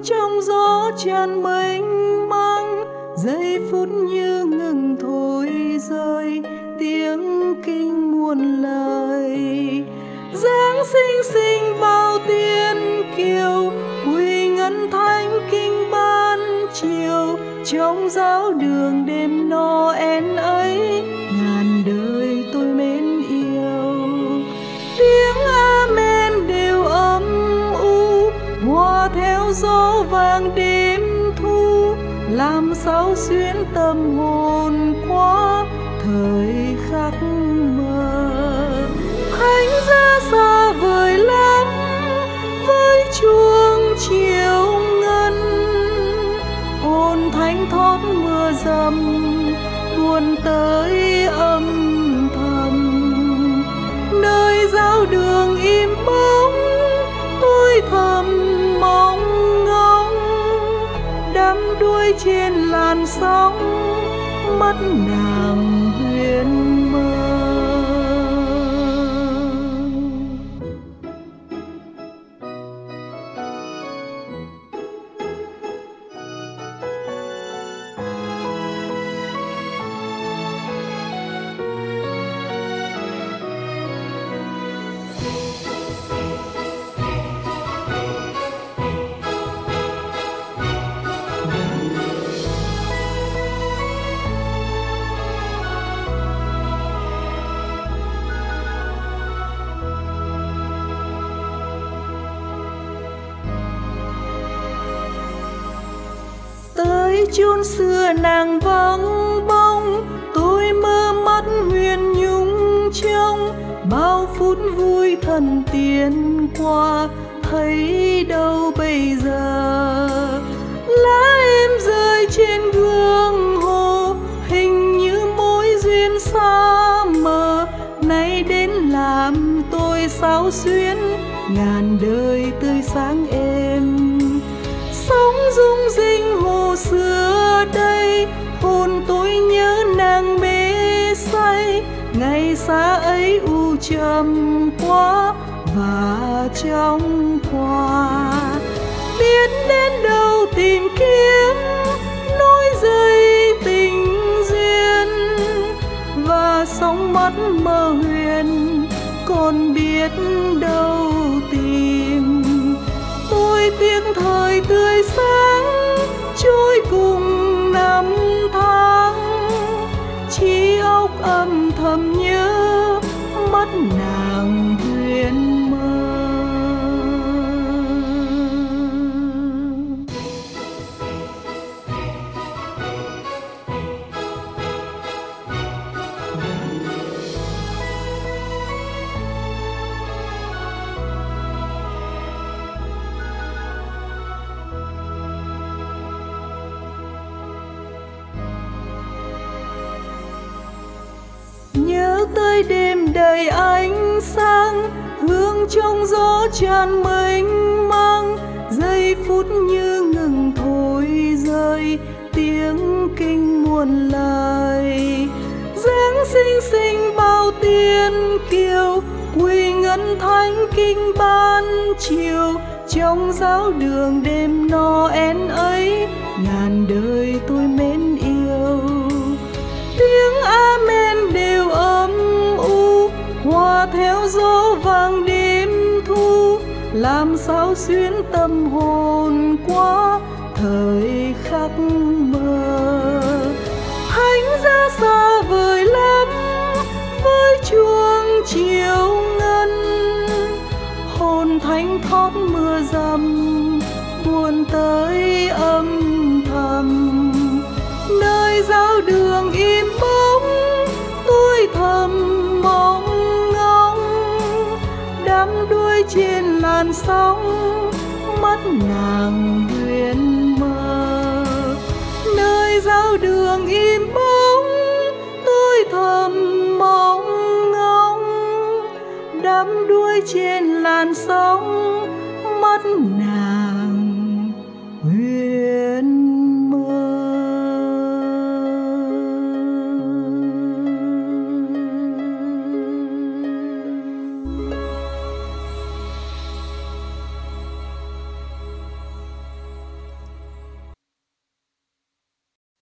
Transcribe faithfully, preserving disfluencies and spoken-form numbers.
trong gió tràn mênh mang, giây phút như ngừng thôi rơi, tiếng kinh muôn lời. Giáng sinh sinh bao tiên kiều, huy ngân thánh kinh ban chiều, trong giáo đường đêm Noel ấy, ngàn đời tôi mến yêu. Tiếng amen đều âm u, hòa theo gió vàng đêm thu, làm sao xuyến tâm hồn qua thời khắc mơ. Thánh giá xa vời lắm với chuông chiều ngân, hồn thánh thót mưa dầm buồn tới âm thầm. Nơi giáo đường im bóng, tôi thầm mong ngóng, đắm đuối trên làn sóng, mất nàng huyền mơ. Tới chốn xưa nàng vắng bóng, tôi mơ mắt huyền nhung trong, bao phút vui thần tiên qua, thấy đâu bây giờ. Lá em rơi trên gương hồ, hình như mối duyên xa mờ, nay đến làm tôi xao xuyến, ngàn đời tươi sáng êm. Sóng rung rinh hồ xưa đây, hồn tôi nhớ nàng mê say, ngày xa ấy u trầm quá và trong qua. Biết đến đâu tìm kiếm nối dây tình duyên, và sóng mắt mơ huyền còn biết đâu tìm. Tôi tiếc thời tươi sáng trôi cùng năm tháng, trí óc âm thầm nhớ mất nàng huyền mơ. Nhớ tới đêm đầy ánh sáng, hương trong gió tràn mênh mang, giây phút như ngừng thôi rơi, tiếng kinh muôn lời. Giáng sinh sinh bao tiên kiều, quy ngân thánh kinh ban chiều, trong giáo đường đêm Noel ấy, ngàn đời tôi mến yêu. Tiếng amen đều âm u, hòa theo gió vàng đêm thu, làm sao xuyến tâm hồn qua thời khắc mơ. Thánh giá xa vời lắm với chuông chiều ngân, hồn thánh thót mưa dầm buồn tới âm thầm. Nơi giáo đường im bóng, tôi thầm mong ngóng, đắm đuối trên làn sóng, mất nàng huyền mơ. Nơi giáo đường im bóng, tôi thầm mong ngóng, đắm đuối trên làn sóng, mất nàng